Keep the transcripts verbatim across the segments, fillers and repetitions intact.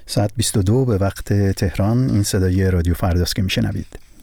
ساعت بیست و دو به وقت تهران. این صدای رادیو فرداست که میشنوید.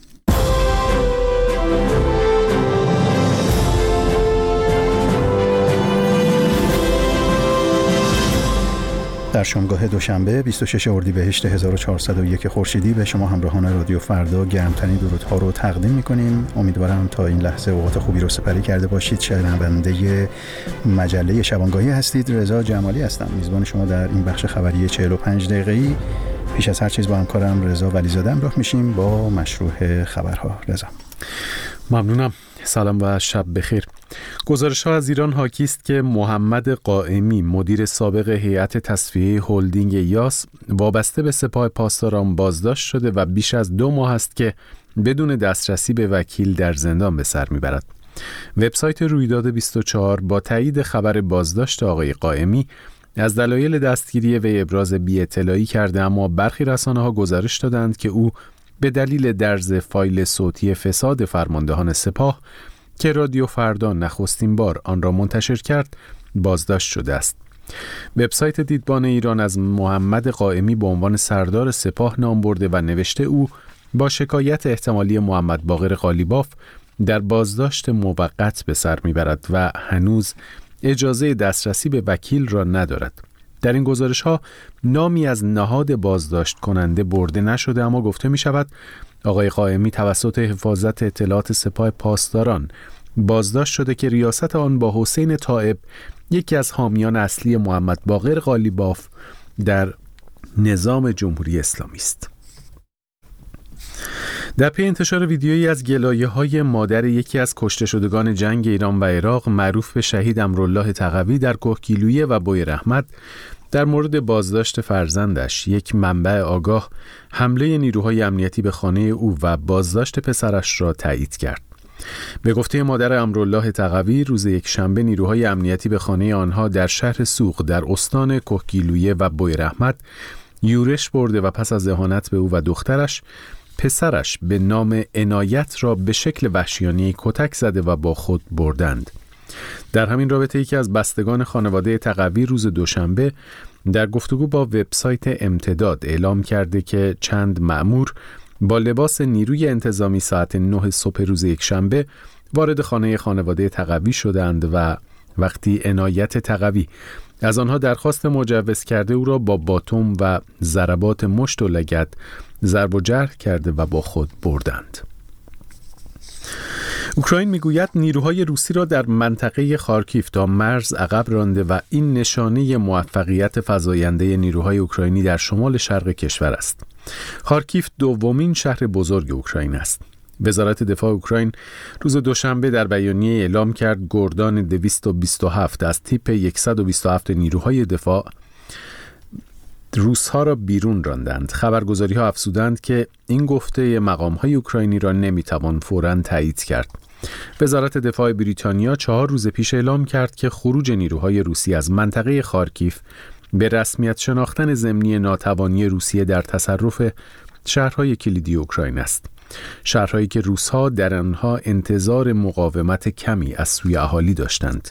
در شامگاه دوشنبه بیست و ششم اردیبهشت هزار و چهارصد و یک خورشیدی به شما همراهان رادیو فردا گرمترین درودها رو تقدیم می‌کنیم. امیدوارم تا این لحظه اوقات خوبی رو سپری کرده باشید. شنونده مجله شبانگاهی هستید. رضا جمالی هستم، میزبان شما در این بخش خبری چهل و پنج دقیقه‌ای. پیش از هر چیز با همکارم رضا ولیزاده همراه میشیم با مشروع خبرها. رضا ممنونم. سلام و شب بخیر. گزارش‌ها از ایران حاکی است که محمد قائمی مدیر سابق هیئت تصفیه هلدینگ یاس وابسته به سپاه پاسداران بازداشت شده و بیش از دو ماه است که بدون دسترسی به وکیل در زندان به سر میبرد. وبسایت رویداد بیست و چهار با تایید خبر بازداشت آقای قائمی از دلایل دستگیری وی ابراز بی‌اطلاعی کرده، اما برخی رسانه‌ها گزارش دادند که او به دلیل درز فایل صوتی فساد فرماندهان سپاه که رادیو فردا نخستین بار آن را منتشر کرد بازداشت شده است. وبسایت دیدبان ایران از محمد قائمی به عنوان سردار سپاه نام برده و نوشته او با شکایت احتمالی محمد باقر قالیباف در بازداشت موقت به سر میبرد و هنوز اجازه دسترسی به وکیل را ندارد. در این گزارش ها نامی از نهاد بازداشت کننده برده نشده، اما گفته می شود آقای قائمی توسط حفاظت اطلاعات سپاه پاسداران بازداشت شده که ریاست آن با حسین طائب، یکی از حامیان اصلی محمد باقر قالیباف در نظام جمهوری اسلامی است. در پی انتشار ویدیویی از گلایه‌های مادر یکی از کشته شدگان جنگ ایران و عراق معروف به شهید امرالله تقوی در کهگیلویه و بویراحمد در مورد بازداشت فرزندش، یک منبع آگاه حمله نیروهای امنیتی به خانه او و بازداشت پسرش را تایید کرد. به گفته مادر امرالله تقوی، روز یک شنبه نیروهای امنیتی به خانه آنها در شهر سوق در استان کهگیلویه و بویراحمد یورش برده و پس از اهانت به او و دخترش، پسرش به نام عنایت را به شکل وحشیانه کتک زده و با خود بردند. در همین رابطه یکی از بستگان خانواده تقوی روز دوشنبه در گفتگو با وبسایت امتداد اعلام کرده که چند مأمور با لباس نیروی انتظامی ساعت نه صبح روز یک شنبه وارد خانه خانواده تقوی شدند و وقتی عنایت تقوی از آنها درخواست مجوز کرده، او را با باتوم و ضربات مشت و لگد ضرب و جرح کرده و با خود بردند. اوکراین میگوید نیروهای روسی را در منطقه خارکیف تا مرز عقب رانده و این نشانه موفقیت فزاینده نیروهای اوکراینی در شمال شرق کشور است. خارکیف دومین شهر بزرگ اوکراین است. وزارت دفاع اوکراین روز دوشنبه در بیانیه اعلام کرد گردان دویست و بیست و هفت از تیپ صد و بیست و هفت نیروهای دفاع روس‌ها را بیرون راندند. خبرگزاری‌ها افزودند که این گفته مقام‌های اوکراینی را نمی‌توان فوراً تایید کرد. وزارت دفاع بریتانیا چهار روز پیش اعلام کرد که خروج نیروهای روسی از منطقه خارکیف به رسمیت شناختن ضمنی ناتوانی روسیه در تصرف شهرهای کلیدی اوکراین است. شهرهایی که روس‌ها در آنها انتظار مقاومت کمی از سوی اهالی داشتند.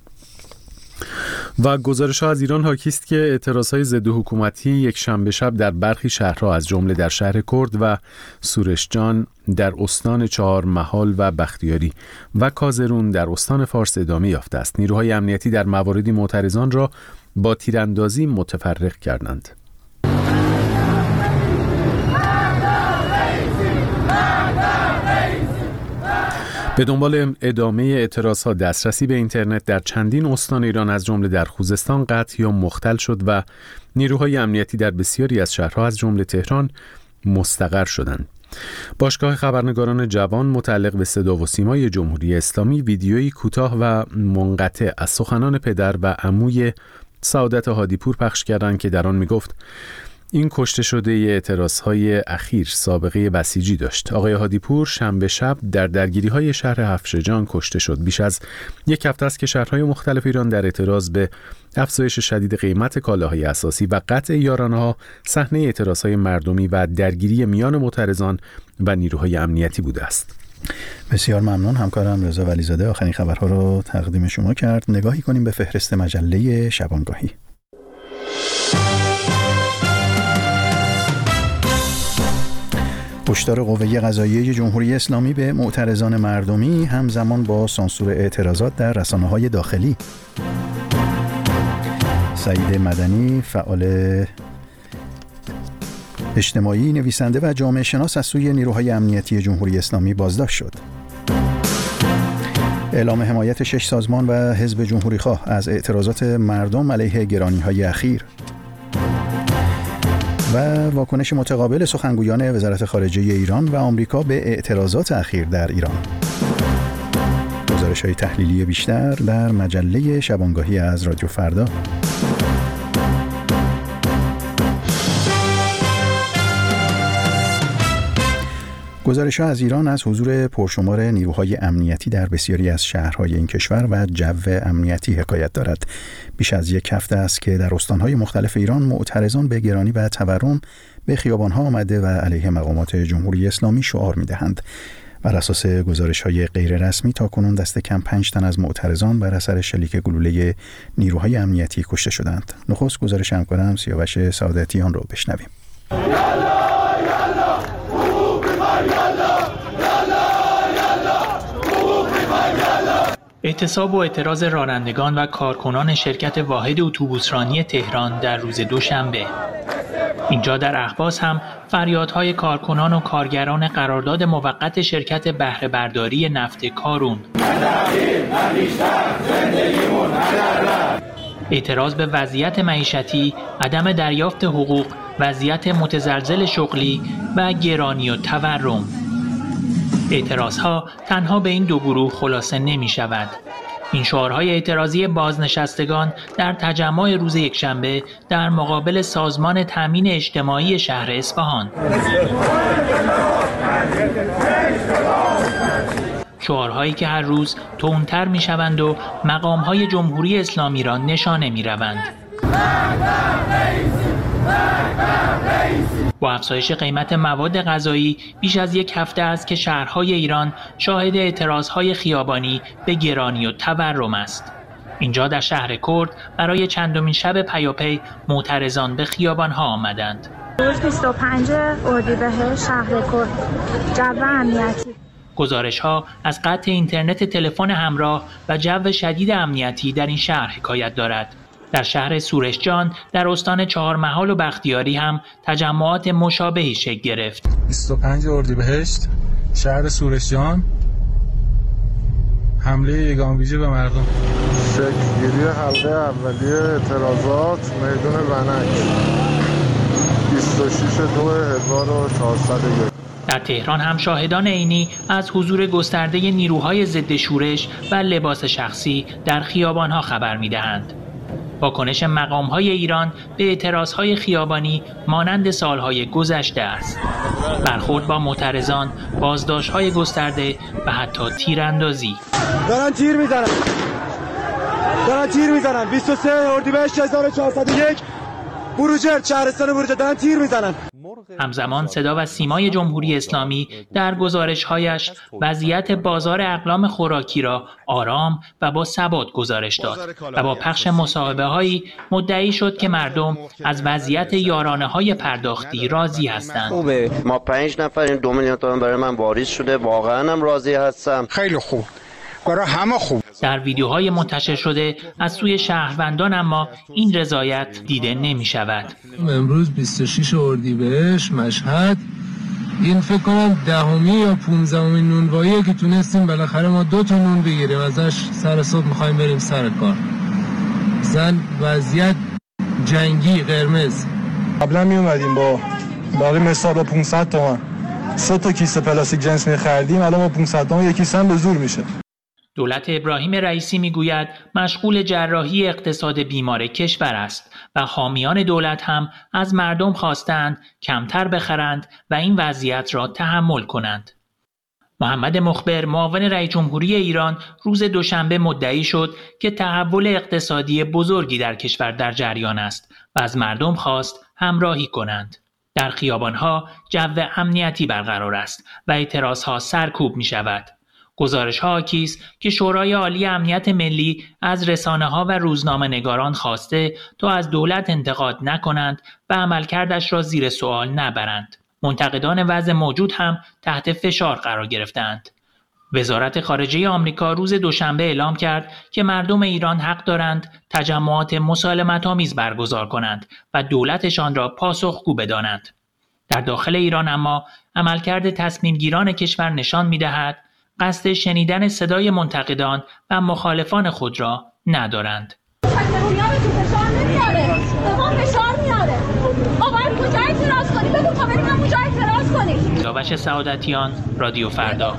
و گزارش‌ها از ایران حاکی است که اعتراضهای ضد حکومتی یک شنبه شب در برخی شهرها از جمله در شهر کرد و سورشجان در استان چهارمحال و بختیاری و کازرون در استان فارس ادامه یافته است. نیروهای امنیتی در مواردی معترضان را با تیراندازی متفرق کردند. به دنبال ادامه اعتراضها دسترسی به اینترنت در چندین استان ایران از جمله در خوزستان قطع یا مختل شد و نیروهای امنیتی در بسیاری از شهرها از جمله تهران مستقر شدند. باشگاه خبرنگاران جوان متعلق به صدا و سیمای جمهوری اسلامی ویدیویی کوتاه و منقطع از سخنان پدر و عموی سعادت هادیپور پخش کردند که در آن میگفت این کشته شده اعتراضهای اخیر سابقه بسیجی داشت. آقای هادیپور شنبه شب در درگیری‌های شهر هفشجان کشته شد. بیش از یک هفته است که شهرهای مختلف ایران در اعتراض به افزایش شدید قیمت کالاهای اساسی و قطع یارانه‌ها صحنه اعتراضهای مردمی و درگیری میان معترضان و نیروهای امنیتی بوده است. بسیار ممنون. همکارم رضا ولیزاده آخرین خبرها رو تقدیم شما کرد. نگاهی کنیم به فهرست مجله شبانگاهی. هشدار قوه قضاییه جمهوری اسلامی به معترضان مردمی همزمان با سانسور اعتراضات در رسانه‌های داخلی. سعید مدنی، فعال اجتماعی، نویسنده و جامعه شناس، از سوی نیروهای امنیتی جمهوری اسلامی بازداشت شد. اعلام حمایت شش سازمان و حزب جمهوری‌خواه از اعتراضات مردم علیه گرانی‌های اخیر. و واکنش متقابل سخنگویان وزارت خارجه ایران و آمریکا به اعتراضات اخیر در ایران. گزارش‌های تحلیلی بیشتر در مجله شبانگاهی از رادیو فردا. گزارش‌ها از ایران از حضور پرشمار نیروهای امنیتی در بسیاری از شهرهای این کشور و جو امنیتی حکایت دارد. بیش از یک هفته است که در استان‌های مختلف ایران معترضان به گرانی و تورم به خیابان‌ها آمده و علیه مقامات جمهوری اسلامی شعار می‌دهند. بر اساس گزارش‌های غیررسمی تاکنون دست کم پنج تن از معترضان بر اثر شلیک گلوله نیروهای امنیتی کشته شدند. نخست گزارش همکارم سیاوش سعادتیان رو بشنویم. اعتصاب و اعتراض رانندگان و کارکنان شرکت واحد اتوبوسرانی تهران در روز دوشنبه. اینجا در اهواز هم فریادهای کارکنان و کارگران قرارداد موقت شرکت بهره برداری نفت کارون. اعتراض به وضعیت معیشتی، عدم دریافت حقوق، وضعیت متزلزل شغلی و گرانی و تورم. اعتراضها تنها به این دو گروه خلاصه نمی شود. این شعارهای اعتراضی بازنشستگان در تجمع روز یکشنبه در مقابل سازمان تامین اجتماعی شهر اصفهان. شعارهایی که هر روز تندتر می شوند و مقامهای جمهوری اسلامی را نشانه می روند. با افزایش قیمت مواد غذایی بیش از یک هفته است که شهرهای ایران شاهد اعتراضهای خیابانی به گرانی و تورم است. اینجا در شهر کرد برای چندمین شب پیاپی معترضان به خیابانها آمدند. روز بیست و پنجم اردیبهشت شهر کرد، جو امنیتی. گزارش‌ها از قطع اینترنت تلفن همراه و جو شدید امنیتی در این شهر حکایت دارد. در شهر سورشجان در استان چهارمحال و بختیاری هم تجمعات مشابهی شکل گرفت. بیست و پنجم اردیبهشت شهر سورشجان، حمله یگان ویژه به مردم. شکلگیری حلقه اولیه اعتراضات میدان ونک بیست و شش دو هزار و چهارصد و یک. در تهران هم شاهدان عینی از حضور گسترده نیروهای ضد شورش و لباس شخصی در خیابانها خبر می‌دهند. واکنش مقام‌های ایران به اعتراضهای خیابانی مانند سالهای گذشته است. برخورد با معترضان، بازداشت‌های گسترده و حتی تیراندازی. دارن تیر میزنن. دارن تیر میزنن. بیست و سه اردیبهشت هزار و چهارصد و یک بروجرد، شهرستان بروجرد، دارن تیر میزنن. همزمان صدا و سیمای جمهوری اسلامی در گزارش‌هایش وضعیت بازار اقلام خوراکی را آرام و با ثبات گزارش داد و با پخش مصاحبه‌هایی مدعی شد که مردم از وضعیت یارانه‌های پرداختی راضی هستند. خوبه، ما پنج نفریم، دو میلیون تومان برای من واریز شده، واقعا هم راضی هستم. خیلی خوب، برای همه خوب. در ویدیوهای منتشر شده از سوی شهروندان اما این رضایت دیده نمی شود. امروز بیست و شش اردیبهشت مشهد، این فکر کنم دهمی یا پونزدهمین نونواییه که تونستیم بالاخره ما دو تا نون بگیریم، ازش سر صبح میخوایم بریم سر کار. زن وضعیت جنگی قرمز. قبلا می اومدیم با باقی مثال با پانصد تومان سه تا کیسه پلاستیک جنس می‌خریدیم، الان با پانصد تومان یکی کیسه هم به زور میشه. دولت ابراهیم رئیسی میگوید مشغول جراحی اقتصاد بیمار کشور است و حامیان دولت هم از مردم خواستند کمتر بخرند و این وضعیت را تحمل کنند. محمد مخبر معاون رئیس جمهوری ایران روز دوشنبه مدعی شد که تحول اقتصادی بزرگی در کشور در جریان است و از مردم خواست همراهی کنند. در خیابانها جو امنیتی برقرار است و اعتراضها سرکوب می شود. گزارش‌ها حاکی است که شورای عالی امنیت ملی از رسانه‌ها و روزنامه‌نگاران خواسته تا از دولت انتقاد نکنند و عملکردش را زیر سوال نبرند. منتقدان وضع موجود هم تحت فشار قرار گرفتند. وزارت خارجه آمریکا روز دوشنبه اعلام کرد که مردم ایران حق دارند تجمعات مسالمت‌آمیز برگزار کنند و دولتشان را پاسخگو بدانند. در داخل ایران اما عملکرد تصمیمگیران کشور نشان می‌دهد قصد شنیدن صدای منتقدان و مخالفان خود را ندارند. سیاوش سعادتیان، رادیو فردا.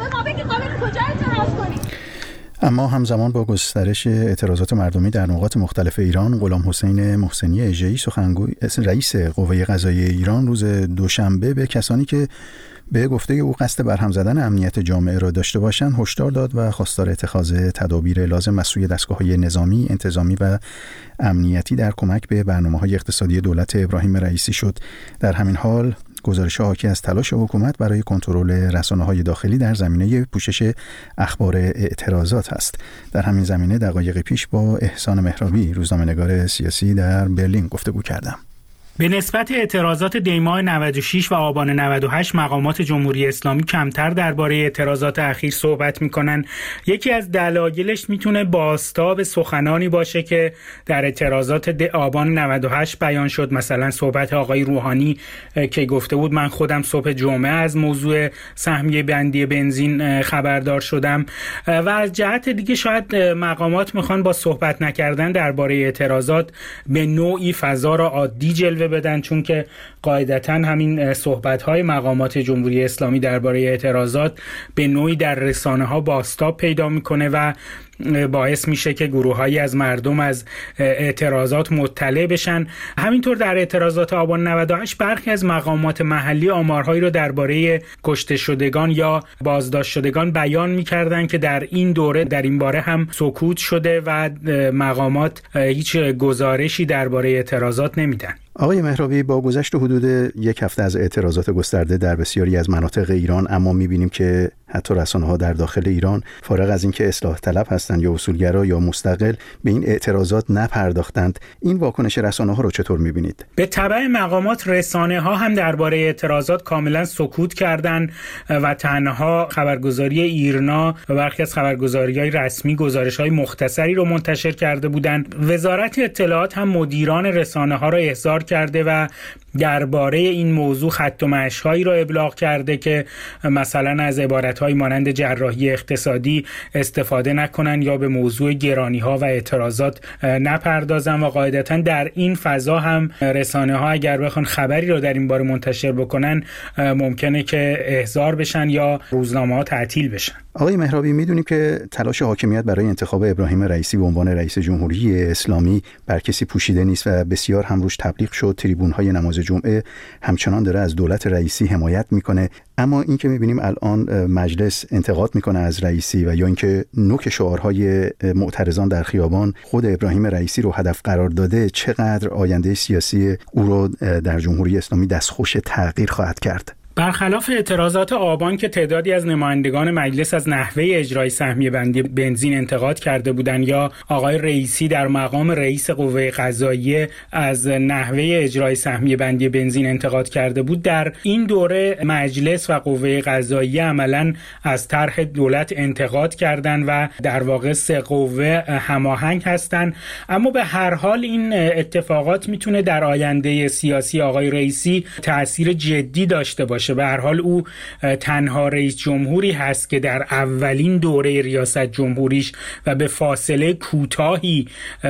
اما همزمان با گسترش اعتراضات مردمی در نقاط مختلف ایران، غلام حسین محسنی اژه‌ای سخنگوی رئیس قوه قضاییه ایران روز دوشنبه به کسانی که به گفته او قصد برهم زدن امنیت جامعه را داشته باشند هشدار داد و خواستار اتخاذ تدابیر لازم از سوی دستگاه‌های نظامی، انتظامی و امنیتی در کمک به برنامه‌های اقتصادی دولت ابراهیم رئیسی شد. در همین حال گزارش‌ها حاکی از تلاش حکومت برای کنترل رسانه‌های داخلی در زمینه پوشش اخبار اعتراضات است. در همین زمینه دقایق پیش با احسان مهرابی، روزنامه‌نگار سیاسی در برلین گفتگو کردم. به نسبت اعتراضات دی‌ماه نود و شش و آبان نود و هشت مقامات جمهوری اسلامی کمتر درباره اعتراضات اخیر صحبت می‌کنن. یکی از دلایلش میتونه بازتاب سخنانی باشه که در اعتراضات آبان نود و هشت بیان شد، مثلا صحبت آقای روحانی که گفته بود من خودم صبح جمعه از موضوع سهمیه بندی بنزین خبردار شدم، و از جهت دیگه شاید مقامات میخوان با صحبت نکردن درباره اعتراضات به نوعی فضا را عادی جلوه بدن، چون که قاعدتاً همین صحبت‌های مقامات جمهوری اسلامی درباره اعتراضات به نوعی در رسانه‌ها بازتاب پیدا می‌کنه و باعث میشه که گروه‌هایی از مردم از اعتراضات مطلع بشن. همینطور در اعتراضات آبان نود و هشت برخی از مقامات محلی آمارهایی رو درباره کشته شدگان یا بازداشت شدگان بیان می‌کردن که در این دوره در این باره هم سکوت شده و مقامات هیچ گزارشی درباره اعتراضات نمیدن. آقای مهرابی، با گذشت حدود یک هفته از اعتراضات گسترده در بسیاری از مناطق ایران، اما می‌بینیم که حتی رسانه‌ها در داخل ایران فارغ از اینکه اصلاح طلب هستند یا اصولگرا یا مستقل به این اعتراضات نپرداختند. این واکنش رسانه‌ها رو چطور می‌بینید؟ به تبع مقامات رسانه‌ها هم درباره اعتراضات کاملا سکوت کردند و تنها خبرگزاری ایرنا و برخی از خبرگزاری‌های رسمی گزارش‌های مختصری رو منتشر کرده بودند. وزارت اطلاعات هم مدیران رسانه‌ها را احضار کرده و درباره این موضوع خط و مشی‌هایی را ابلاغ کرده که مثلا از عبارت‌های مانند جراحی اقتصادی استفاده نکنن یا به موضوع گرانی‌ها و اعتراضات نپردازن، و قاعدتاً در این فضا هم رسانه‌ها اگر بخوان خبری را در این باره منتشر بکنن ممکنه که احضار بشن یا روزنامه‌ها تعطیل بشن. آقای مهرابی، میدونیم که تلاش حاکمیت برای انتخاب ابراهیم رئیسی به عنوان رئیس جمهوری اسلامی بر کسی پوشیده نیست و بسیار هم روش تبلیغ شد. تریبون‌های نماز جمعه همچنان داره از دولت رئیسی حمایت میکنه، اما این که میبینیم الان مجلس انتقاد میکنه از رئیسی و یا اینکه نوک شعارهای معترضان در خیابان خود ابراهیم رئیسی رو هدف قرار داده، چقدر آینده سیاسی او رو در جمهوری اسلامی دستخوش تغییر خواهد کرد؟ برخلاف اعتراضات آبان که تعدادی از نمایندگان مجلس از نحوه اجرای سهمیه بندی بنزین انتقاد کرده بودند یا آقای رئیسی در مقام رئیس قوه قضاییه از نحوه اجرای سهمیه بندی بنزین انتقاد کرده بود، در این دوره مجلس و قوه قضاییه عملاً از طرح دولت انتقاد کردند و در واقع سه قوه هماهنگ هستند. اما به هر حال این اتفاقات میتونه در آینده سیاسی آقای رئیسی تأثیر جدی داشته باشه. به هر حال او تنها رئیس جمهوری هست که در اولین دوره ریاست جمهوریش و به فاصله کوتاهی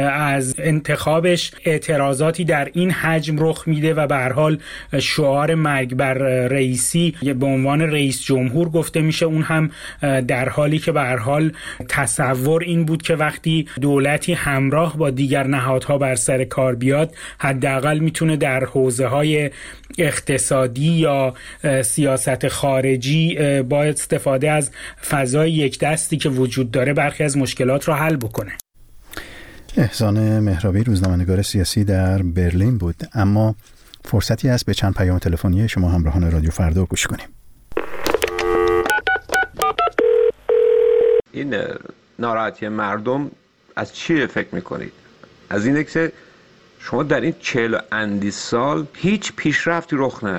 از انتخابش اعتراضاتی در این حجم رخ میده و به هر حال شعار مرگ بر رئیسی به عنوان رئیس جمهور گفته میشه، اون هم در حالی که به هر حال تصور این بود که وقتی دولتی همراه با دیگر نهادها بر سر کار بیاد حداقل میتونه در حوزه‌های اقتصادی یا سیاست خارجی با استفاده از فضای یک دستی که وجود داره برخی از مشکلات را حل بکنه. احسان مهرابی، روزنامه‌نگار سیاسی در برلین بود. اما فرصتی است به چند پیام تلفنی شما همراهان رادیو فردا گوش کنیم. این ناراحتی مردم از چی فکر میکنید؟ از اینه که شما در این چهل اندی سال هیچ پیشرفتی رخ نداده.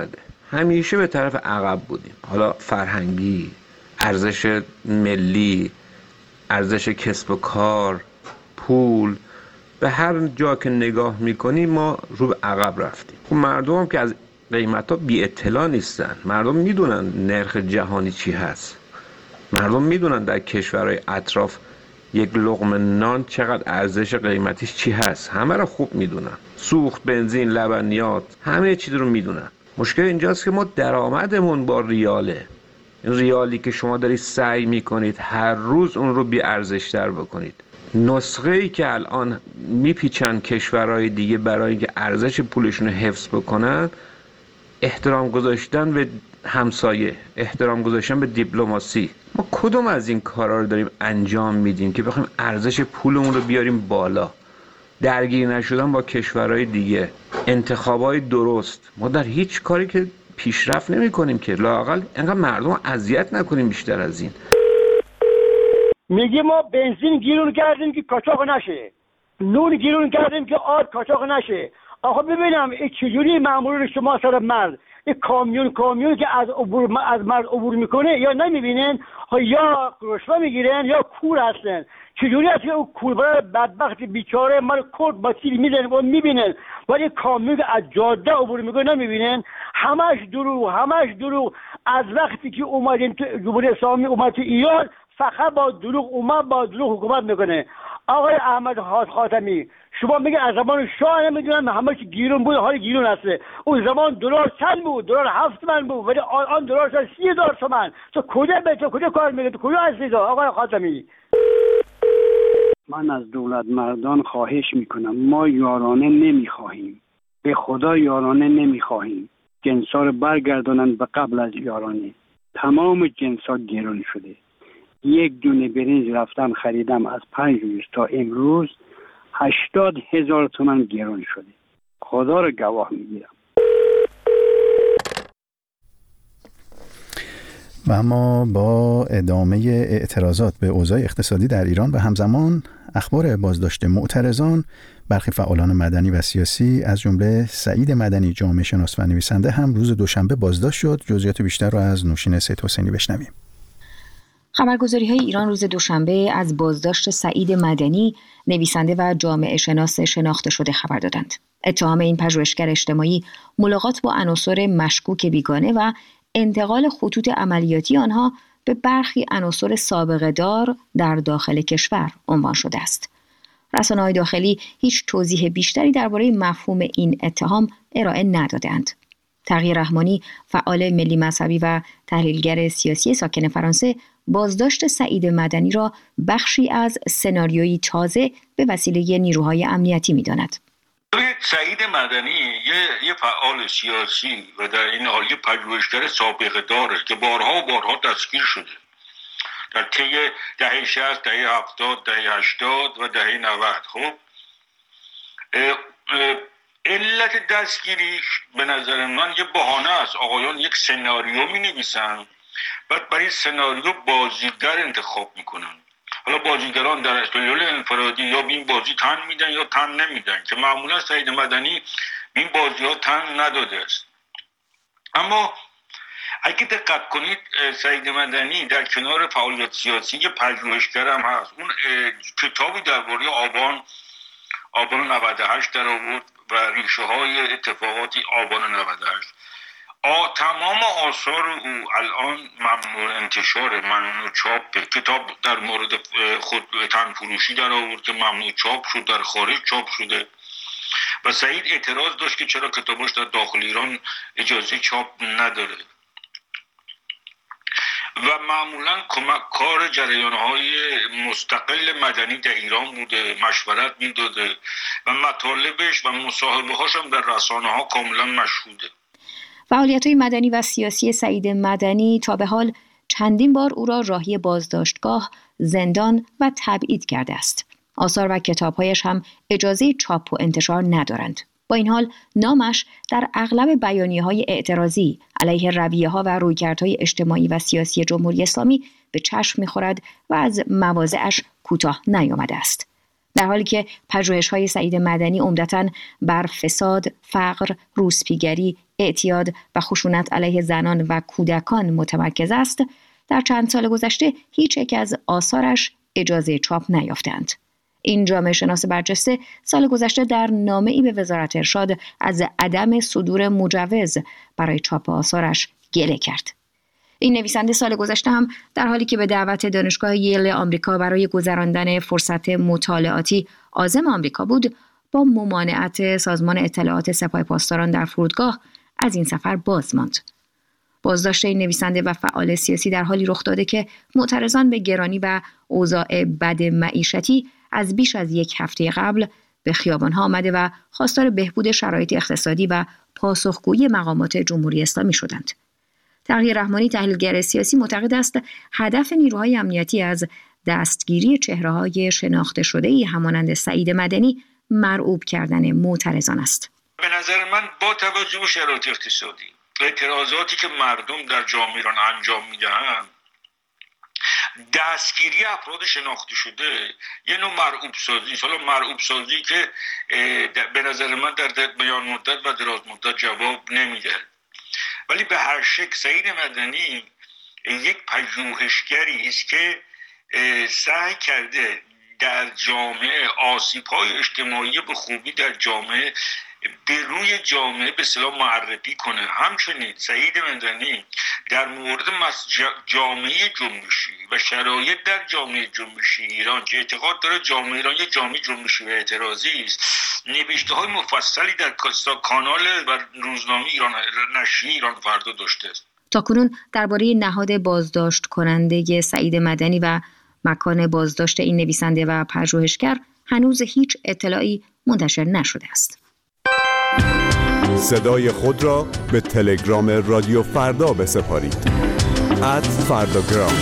همیشه به طرف عقب بودیم. حالا فرهنگی، ارزش ملی، ارزش کسب و کار، پول، به هر جا که نگاه میکنی ما رو به عقب رفتیم. خب مردم هم که از قیمت ها بی اطلاع نیستن. مردم میدونن نرخ جهانی چی هست. مردم میدونن در کشورهای اطراف یک لقمه نان چقدر ارزش قیمتیش چی هست. همه رو خوب میدونن. سوخت، بنزین، لبنیات، همه چیز رو میدونن. مشکل اینجاست که ما درآمدمون با ریاله. این ریالی که شما دارید سعی میکنید هر روز اون رو بی ارزش تر بکنید. نسخه ای که الان میپیچن کشورهای دیگه برای اینکه ارزش پولشون رو حفظ بکنن، احترام گذاشتن به همسایه، احترام گذاشتن به دیپلماسی. ما کدوم از این کارا رو داریم انجام میدیم که بخوایم ارزش پولمون رو بیاریم بالا؟ درگیر نشدن با کشورهای دیگه، انتخابای درست. ما در هیچ کاری که پیشرفت نمی کنیم که لااقل انقدر مردم رو اذیت نکنیم بیشتر از این. میگه ما بنزین گیرون کردیم که کاچاق نشه، نون گیرون کردیم که آب کاچاق نشه. آخه ببینم این چجوری مامور شما سر مرد این کامیون کامیون که از عبور از مرد عبور میکنه یا نمیبینن، یا رشوه میگیرن یا کور هستن. چجوری است که اون کوربر بدبخت بیچاره مال کرد با تیر میزنه و میبینن، ولی کامیون که از جاده عبور میکنه نمیبینن؟ همش دروغ، همش دروغ. از وقتی که اومدیم تو جمهوری اسلامی اومد تو ایران فقط با دروغ اومد، با دروغ حکومت میکنه. آقای احمد خاتمی شما میگه از زمان شاه نمیدونم همه چی گیرون بود، حال گیرون هسته. اون زمان دلار چند بود؟ دلار هفت تومن بود، ولی آن دلار شد سی هزار تومن. تو کجا به تو کجا کار میگه؟ تو کجا هستی آقای خاتمی؟ من از دولت مردان خواهش میکنم، ما یارانه نمیخواهیم، به خدا یارانه نمیخواهیم. جنسا رو برگردانند به قبل از یارانه. تمام جنسا گران شده. یک دونه برنج رفتم خریدم از پنج روز تا امروز هشتاد هزار تومن گران شده. خدا رو گواه میگیرم. و اما با ادامه اعتراضات به اوضاع اقتصادی در ایران و همزمان اخبار بازداشت معترضان، برخی فعالان مدنی و سیاسی از جمله سعید مدنی جامعه شناس و نویسنده هم روز دوشنبه بازداشت شد. جزئیات بیشتر رو از نوشین سید حسینی بشنویم. خبرگزاری‌های ایران روز دوشنبه از بازداشت سعید مدنی، نویسنده و جامعه شناس شناخته شده خبر دادند. اتهام این پژوهشگر اجتماعی ملاقات با عناصر مشکوک بیگانه و انتقال خطوط عملیاتی آنها به برخی عناصر سابقه دار در داخل کشور عنوان شده است. رسانه‌های داخلی هیچ توضیح بیشتری درباره مفهوم این اتهام ارائه ندادند. تقی رحمانی، فعال ملی مذهبی و تحلیلگر سیاسی ساکن فرانسه، بازداشت سعید مدنی را بخشی از سناریویی تازه به وسیله نیروهای امنیتی می‌داند. سعید مدنی یه, یه فعال سیاسی و در این حال یه پژوهشگر سابقه داره که بارها و بارها دستگیر شده در طی دهه شصت، دهه هفتاد، دهه هشتاد و دهه نود. خب علت دستگیریش به نظر من یه بهانه است. آقایان یک سناریو می نویسن و برای سناریو بازیگر انتخاب میکنن. حالا بازیگران در استودیو انفرادی یا به این بازی تن میدن یا تن نمیدن که معمولا سعید مدنی به این بازی ها تن نداده است. اما اگه دقت کنید سعید مدنی در کنار فعالیت سیاسی یه پژوهشگر هم هست. اون کتابی درباره آبان آبان نود و هشت در آورد و ریشه های اتفاقاتی آبان نود و هشت. آ تمام آثار او الان ممنوع انتشاره، ممنوع چاپ. کتاب در مورد خود تن فروشی در آورد که ممنوع چاپ شد، در خارج چاپ شده و سعید اعتراض داشت که چرا کتاباش در داخل ایران اجازه چاپ نداره و معمولا کمک کار جریان‌های مستقل مدنی در ایران بوده، مشورت میداده و مطالبش و مصاحبه‌هاش هم در رسانه‌ها کاملا مشهوده. فعالیت‌های مدنی و سیاسی سعید مدنی تا به حال چندین بار او را راهی بازداشتگاه، زندان و تبعید کرده است. آثار و کتاب‌هایش هم اجازه چاپ و انتشار ندارند. با این حال نامش در اغلب بیانیه‌های اعتراضی علیه رویه‌ها و رویکردهای اجتماعی و سیاسی جمهوری اسلامی به چشم می‌خورد و از مواضعش کوتاه نیامده است. در حالی که پژوهش‌های سعید مدنی عمدتاً بر فساد، فقر، روسپیگری، اعتیاد و خشونت علیه زنان و کودکان متمرکز است، در چند سال گذشته هیچ یک از آثارش اجازه چاپ نیافتند. این جامعه شناس برجسته سال گذشته در نامه‌ای به وزارت ارشاد از عدم صدور مجوز برای چاپ آثارش گله کرد. این نویسنده سال گذشته هم در حالی که به دعوت دانشگاه ییل آمریکا برای گذراندن فرصت مطالعاتی عازم آمریکا بود، با ممانعت سازمان اطلاعات سپاه پاسداران در فرودگاه از این سفر باز ماند. بازداشت این نویسنده و فعال سیاسی در حالی رخ داده که معترضان به گرانی و اوضاع بد معیشتی از بیش از یک هفته قبل به خیابان‌ها آمده و خواستار بهبود شرایط اقتصادی و پاسخگویی مقامات جمهوری اسلامی شدند. تقی رحمانی، تحلیلگر سیاسی، معتقد است هدف نیروهای امنیتی از دستگیری چهره‌های شناخته شده‌ای همانند سعید مدنی مرعوب کردن معترضان است. به نظر من با توجه به شرایط اقتصادی، اعتراضاتی که مردم در جامعه ایران انجام میدهند، دستگیری افراد شناخته شده یه نوع مرعوب سازی است. حالا مرعوب سازی که به نظر من در بیان مدت و دراز مدت جواب نمیده، ولی به هر شکل سعید مدنی یک پژوهشگری است که سعی کرده در جامعه آسیب‌های اجتماعی به خوبی در جامعه به روی جامعه به اصطلاح معرفی کنه. همچنین سعید مدنی در مورد جامعه جنبشی و شرایط در جامعه جنبشی ایران که اعتقاد داره جامعه ایران یک جامعه جنبشی و اعتراضی است، نوشته‌های مفصلی در کانال و روزنامه ایران نشریه ایران فردا داشته است. تاکنون درباره نهاد بازداشت کننده سعید مدنی و مکان بازداشت این نویسنده و پژوهشگر هنوز هیچ اطلاعی منتشر نشده است. صدای خود را به تلگرام رادیو فردا بسپارید. ات فرداگرام.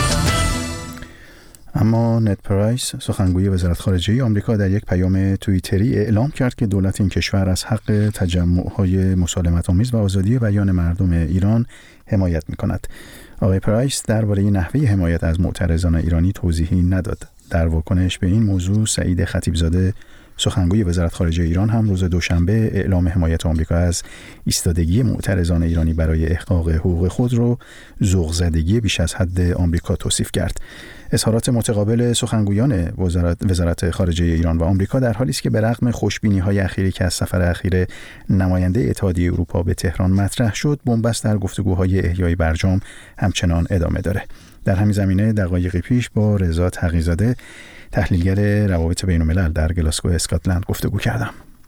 اما نت پرایس، سخنگوی وزارت خارجه آمریکا، در یک پیام توییتری اعلام کرد که دولت این کشور از حق تجمع‌های مسالمت‌آمیز و آزادی بیان مردم ایران حمایت می‌کند. آقای پرایس درباره نحوه حمایت از معترضان ایرانی توضیحی نداد. در واکنش به این موضوع، سعید خطیبزاده، سخنگوی وزارت خارجه ایران، هم روز دوشنبه اعلام حمایت آمریکا از ایستادگی معترضان ایرانی برای احقاق حقوق خود را ذوق‌زدگی بیش از حد آمریکا توصیف کرد. اظهارات متقابل سخنگویان وزارت وزارت خارجه ایران و آمریکا در حالی است که به رغم خوشبینی‌های اخیری که از سفر اخیر نماینده اتحادیه اروپا به تهران مطرح شد، بنبست در گفتگوهای احیای برجام همچنان ادامه داره. در همین زمینه دقایقی پیش با رضا تقی‌زاده، تحلیلگر روابط بین‌الملل در گلاسگو اسکاتلند، گفتگو کردم.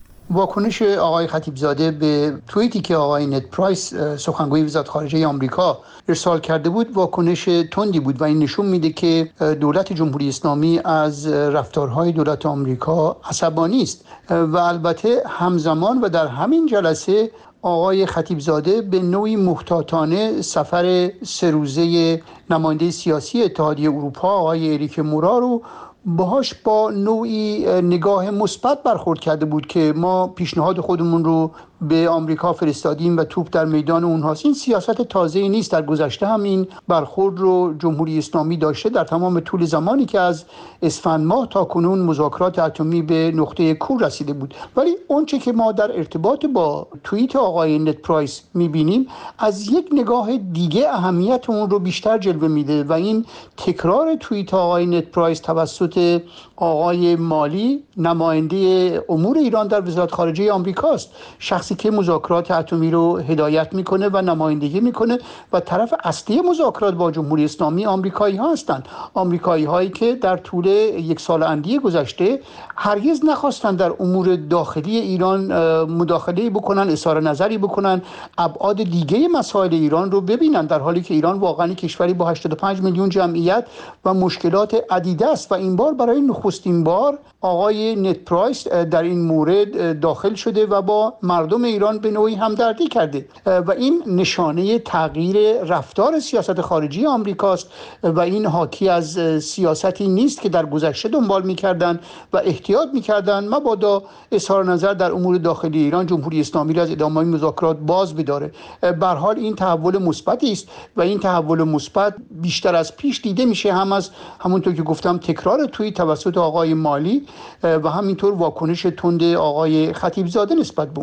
واکنش آقای خطیبزاده به توییتی که آقای نت پرایس، سخنگوی وزارت خارجه آمریکا، ارسال کرده بود واکنش تندی بود و این نشون میده که دولت جمهوری اسلامی از رفتارهای دولت آمریکا عصبانی است و البته همزمان و در همین جلسه آقای خطیبزاده به نوعی محتاطانه سفر سه روزه نماینده سیاسی اتحادیه اروپا آقای اریک مورا رو باهاش با نوعی نگاه مثبت برخورد کرده بود که ما پیشنهاد خودمون رو به آمریکا فرستادیم و توپ در میدان اونهاست. این سیاست تازه‌ای نیست. در گذشته هم این برخورد رو جمهوری اسلامی داشته در تمام طول زمانی که از اسفند ماه تا کنون مذاکرات اتمی به نقطه کور رسیده بود. ولی اونچه که ما در ارتباط با توییت آقای نت پرایس می‌بینیم از یک نگاه دیگه اهمیت اون رو بیشتر جلوه میده و این تکرار توییت آقای نت پرایس توسط آقای مالی، نماینده امور ایران در وزارت خارجه آمریکاست، شخصی که مذاکرات اتمی رو هدایت میکنه و نمایندگی میکنه و طرف اصلی مذاکرات با جمهوری اسلامی آمریکایی ها هستند. آمریکایی هایی که در طول یک سال اندی گذشته هرگز نخواستند در امور داخلی ایران مداخله بکنن، اظهار نظری بکنن، ابعاد دیگه مسائل ایران رو ببینن، در حالی که ایران واقعا کشوری با هشتاد و پنج میلیون جمعیت و مشکلات عدیده است و این بار برای نخستین بار آقای نت پرایس در این مورد داخل شده و با مردم ایران به نوعی همدردی کرده و این نشانه تغییر رفتار سیاست خارجی آمریکاست و این حاکی از سیاستی نیست که در گذشته دنبال می‌کردند و احتیاط می‌کردند مبادا اظهار نظر در امور داخلی ایران جمهوری اسلامی را از ادامه مذاکرات باز بداره. به هر حال این تحول مثبتی است و این تحول مثبت بیشتر از پیش دیده میشه، هم از همونطور که گفتم تکرار توییت توسط آقای مالی و همینطور واکنش تند آقای خطیبزاده نسبت به اون.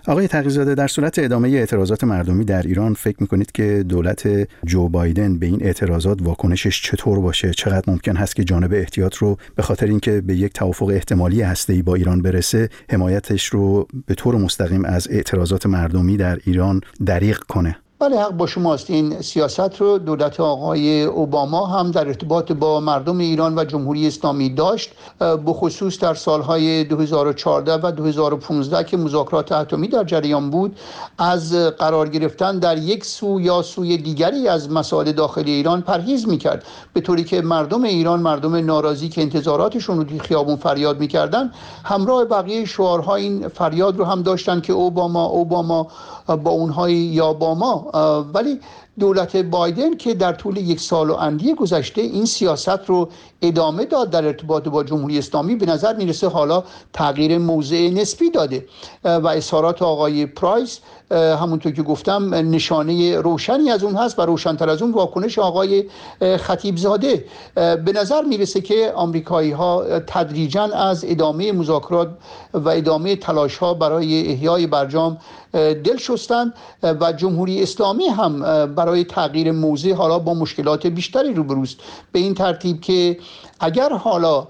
آقای تقی‌زاده، در صورت ادامه اعتراضات مردمی در ایران فکر میکنید که دولت جو بایدن به این اعتراضات واکنشش چطور باشه؟ چقدر ممکن هست که جانب احتیاط رو به خاطر اینکه به یک توافق احتمالی هسته‌ای با ایران برسه حمایتش رو به طور مستقیم از اعتراضات مردمی در ایران دریغ کنه؟ بله، حق با شماست. این سیاست رو دولت آقای اوباما هم در ارتباط با مردم ایران و جمهوری اسلامی داشت، به خصوص در سالهای دو هزار و چهارده و دو هزار و پانزده که مذاکرات اتمی در جریان بود، از قرار گرفتن در یک سو یا سوی دیگری از مسائل داخلی ایران پرهیز میکرد، به طوری که مردم ایران، مردم ناراضی که انتظاراتشون رو توی خیابون فریاد میکردن، همراه بقیه شعارها این فریاد رو هم داشتن که اوباما اوباما با اونهای یا با ما. ولی دولت بایدن که در طول یک سال و اندی گذشته این سیاست رو ادامه داد در ارتباط با جمهوری اسلامی، به نظر میرسه حالا تغییر موضع نسبی داده و اظهارات آقای پرایس همونطور که گفتم نشانه روشنی از اون هست و روشن‌تر از اون واکنش آقای خطیب زاده. به نظر میرسه که آمریکایی ها تدریجاً از ادامه مذاکرات و ادامه تلاش ها برای احیای برجام دل شستند و جمهوری اسلامی هم برای تغییر موضع حالا با مشکلات بیشتری روبروست، به این ترتیب که اگر حالا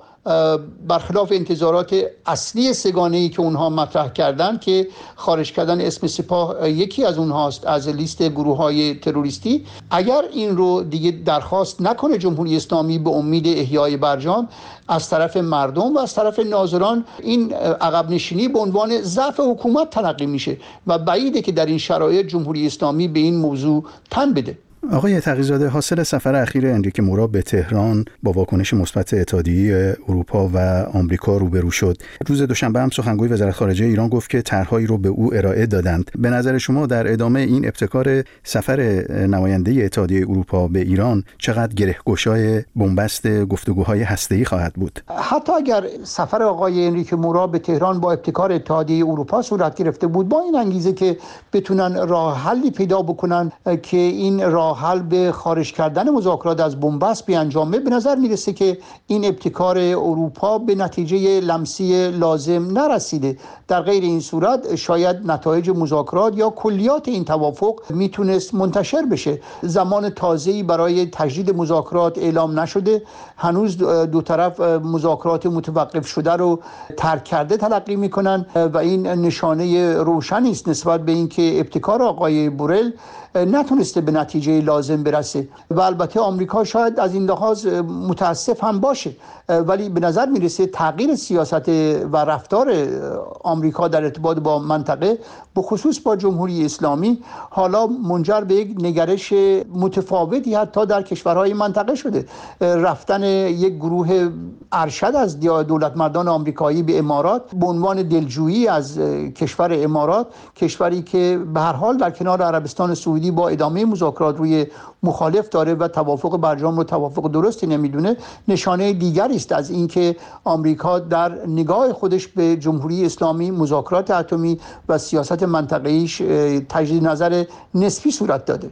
برخلاف انتظارات اصلی سگانه‌ای که اونها مطرح کردن که خارج کردن اسم سپاه یکی از اونهاست از لیست گروه‌های تروریستی، اگر این رو دیگه درخواست نکنه جمهوری اسلامی به امید احیای برجام، از طرف مردم و از طرف ناظران این عقب نشینی به عنوان ضعف حکومت تلقی میشه و بعیده که در این شرایط جمهوری اسلامی به این موضوع تن بده. آقای تقی‌زاده، حاصل سفر اخیر انریکه مورا به تهران با واکنش مثبت اتحادیه اروپا و آمریکا روبرو شد. روز دوشنبه هم سخنگوی وزارت خارجه ایران گفت که طرحهایی رو به او ارائه دادند. به نظر شما در ادامه این ابتکار سفر نماینده اتحادیه اروپا به ایران چقدر گره‌گشای بنبست گفتگوهای هسته‌ای خواهد بود؟ حتی اگر سفر آقای انریکه مورا به تهران با ابتکار اتحادیه اروپا صورت گرفته بود، با این انگیزه که بتونن راه حلی پیدا بکنن که این راه حل به خارج کردن مذاکرات از بنبست بیانجامه، به نظر میرسه که این ابتکار اروپا به نتیجه لمسی لازم نرسیده. در غیر این صورت شاید نتایج مذاکرات یا کلیات این توافق میتونست منتشر بشه. زمان تازه‌ای برای تجدید مذاکرات اعلام نشده، هنوز دو طرف مذاکرات متوقف شده رو ترک کرده تلقی میکنن و این نشانه روشنی است نسبت به اینکه ابتکار آقای بورل نتونسته به نتیجه لازم برسه و البته آمریکا شاید از این لحاظ متاسف هم باشه، ولی به نظر میرسه تغییر سیاست و رفتار آمریکا در ارتباط با منطقه به خصوص با جمهوری اسلامی حالا منجر به یک نگرش متفاوتی حتی در کشورهای منطقه شده. رفتن یک گروه ارشد از دولتمردان آمریکایی به امارات به عنوان دلجویی از کشور امارات، کشوری که به هر حال در کنار عربستان سعودی با ادامه مذاکرات روی مخالف داره و توافق برجام رو توافق درستی نمیدونه، نشانه دیگری است از اینکه آمریکا در نگاه خودش به جمهوری اسلامی، مذاکرات اتمی و سیاست منطقه‌ایش تجدید نظر نسبی صورت داده.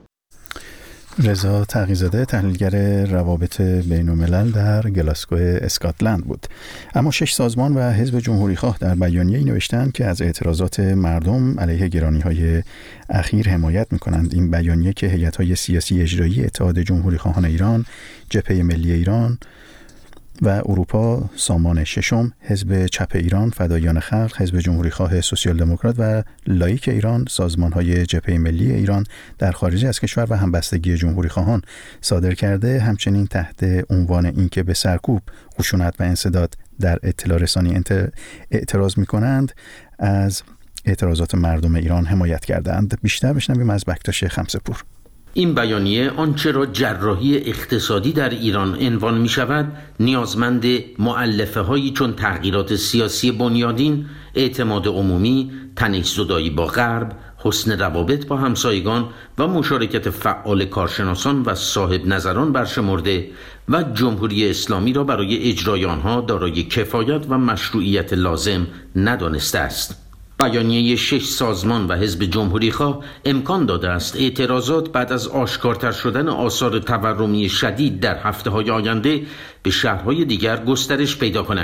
رضا تقی‌زاده، تحلیلگر روابط بین الملل در گلاسگو اسکاتلند بود. اما شش سازمان و حزب جمهوریخواه در بیانیه‌ای نوشتند که از اعتراضات مردم علیه گرانی‌های اخیر حمایت می‌کنند. این بیانیه که هیئت‌های سیاسی اجرایی اتحاد جمهوریخواهان ایران، جبهه ملی ایران و اروپا، سامان ششم، حزب چپ ایران، فداییان خلق، حزب جمهوریخواه سوسیال دموکرات و لایک ایران، سازمان‌های جبهه ملی ایران در خارج از کشور و همبستگی جمهوریخواهان صادر کرده، همچنین تحت عنوان اینکه به سرکوب، خشونت و انسداد در اطلاع رسانی اعتراض می‌کنند، از اعتراضات مردم ایران حمایت کردند. بیشتر بشنویم از بکتاش خمسه‌پور. این بیانیه آنچه را جراحی اقتصادی در ایران عنوان می شود نیازمند مؤلفه هایی چون تغییرات سیاسی بنیادین، اعتماد عمومی، تنش‌زدایی با غرب، حسن روابط با همسایگان و مشارکت فعال کارشناسان و صاحب نظران برشمرده و جمهوری اسلامی را برای اجرای آنها دارای کفایت و مشروعیت لازم ندانسته است. بیانیه شش سازمان و حزب جمهوریخواه امکان داده است اعتراضات بعد از آشکارتر شدن آثار تورمی شدید در هفته‌های آینده به شهرهای دیگر گسترش پیدا کند.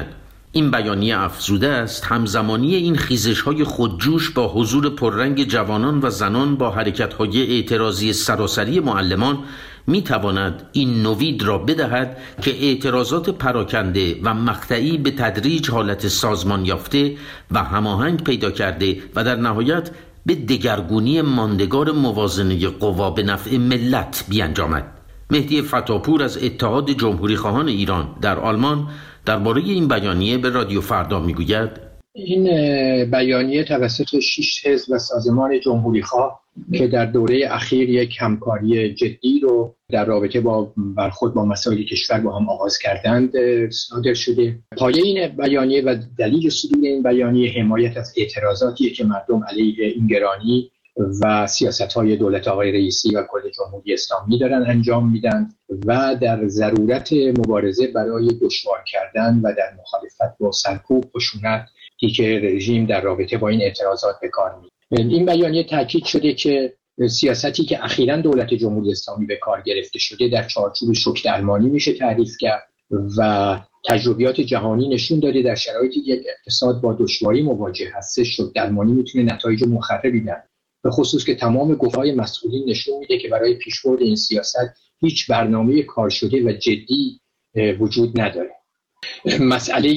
این بیانیه افزوده است همزمانی این خیزش‌های خودجوش با حضور پررنگ جوانان و زنان با حرکت‌های اعتراضی سراسری معلمان می‌تواند این نوید را بدهد که اعتراضات پراکنده و مقطعی به تدریج حالت سازمان یافته و هماهنگ پیدا کرده و در نهایت به دگرگونی ماندگار موازنه قوا به نفع ملت بیانجامد. مهدی فتاپور از اتحاد جمهوری خواهان ایران در آلمان درباره این بیانیه به رادیو فردا میگوید: این بیانیه توسط شش حزب و سازمان جمهوری خواه که در دوره اخیر یک همکاری جدی رو در رابطه با برخورد با مسائل کشور با هم آغاز کردند صادر شده. پایه این بیانیه و دلیل صدور این بیانیه حمایت از اعتراضاتیه که مردم علیه این گرانی و سیاست‌های دولت آقای رئیسی و کل جمهوری اسلامی دارن انجام میدن و در ضرورت مبارزه برای دشوار کردن و در مخالفت با سرکوب خشونت که رژیم در رابطه با این اعتراضات به کار می‌برد. این بیانیه تاکید شده که سیاستی که اخیراً دولت جمهوری اسلامی به کار گرفته شده در چارچوب شوک درمانی میشه تعریف کرد و تجربیات جهانی نشون داده در شرایطی که اقتصاد با دشواری مواجه هست شوک درمانی میتونه نتایج مخربی داره، به خصوص که تمام گفت‌های مسئولین نشون میده که برای پیشبرد این سیاست هیچ برنامه کار شده و جدی وجود نداره. مسئله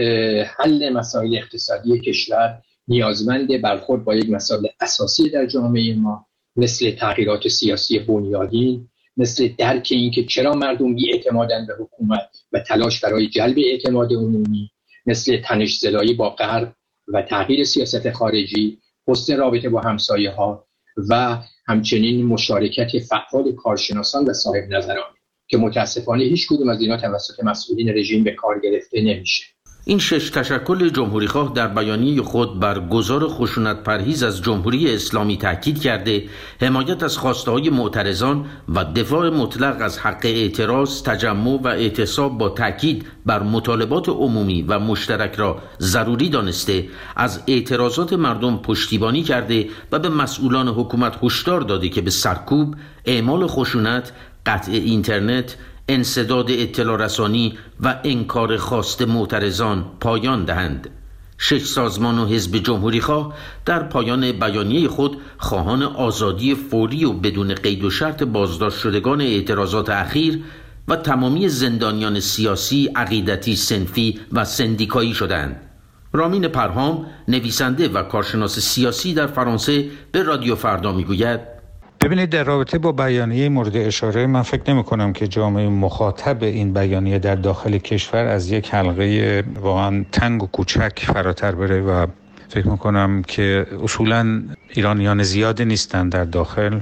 حل مسائل اقتصادی کشور نیازمند برخورد با یک مسئله اساسی در جامعه ما، مثل تغییرات سیاسی بنیادین، مثل درک این که چرا مردم بی‌اعتمادند به حکومت و تلاش برای جلب اعتماد عمومی، مثل تنش‌زدایی با غرب و تغییر سیاست خارجی، حسن رابطه با همسایه‌ها و همچنین مشارکت فعال کارشناسان و صاحب نظران که متاسفانه هیچ کدوم از اینا توسط مسئولین رژیم به کار گرفته نمیشه. این شش تشکل جمهوری خواه در بیانیه خود بر گذار خشونت پرهیز از جمهوری اسلامی تاکید کرده حمایت از خواسته‌های معترضان و دفاع مطلق از حق اعتراض، تجمع و اعتصاب با تاکید بر مطالبات عمومی و مشترک را ضروری دانسته از اعتراضات مردم پشتیبانی کرده و به مسئولان حکومت هشدار داده که به سرکوب، اعمال خشونت، قطع اینترنت، انسداد اطلاع رسانی و انکار خواست معترضان پایان دهند. شش سازمان و حزب جمهوری خواه در پایان بیانیه خود خواهان آزادی فوری و بدون قید و شرط بازداشت شدگان اعتراضات اخیر و تمامی زندانیان سیاسی، عقیدتی، صنفی و سندیکایی شدند. رامین پرهام، نویسنده و کارشناس سیاسی در فرانسه، به رادیو فردا میگوید: ببینید، در رابطه با بیانیه مورد اشاره من فکر نمی کنم که جامعه مخاطب این بیانیه در داخل کشور از یک حلقه واقعا تنگ و کوچک فراتر بره و فکر می کنم که اصولا ایرانیان زیاده نیستن در داخل